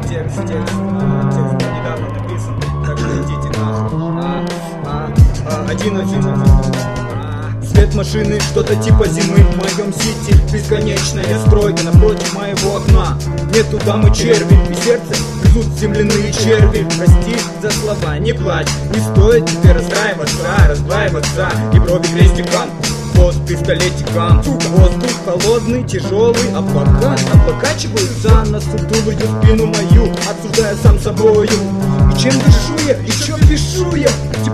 Текст недавно написан, так что идите нахуй. 1-1. Свет машины, что-то типа зимы в моем сити. Бесконечная стройка напротив моего окна. Нету дамы черви, и сердце грызут земляные черви. Прости за слова, не плачь, не стоит тебе расстраиваться, раздваиваться и брови крестиком. Вот пистолетиком. Воздух холодный, тяжелый, облака облокачиваются на сутулую спину мою, обсуждая сам собою. И чем дышу я, и чё пишу я?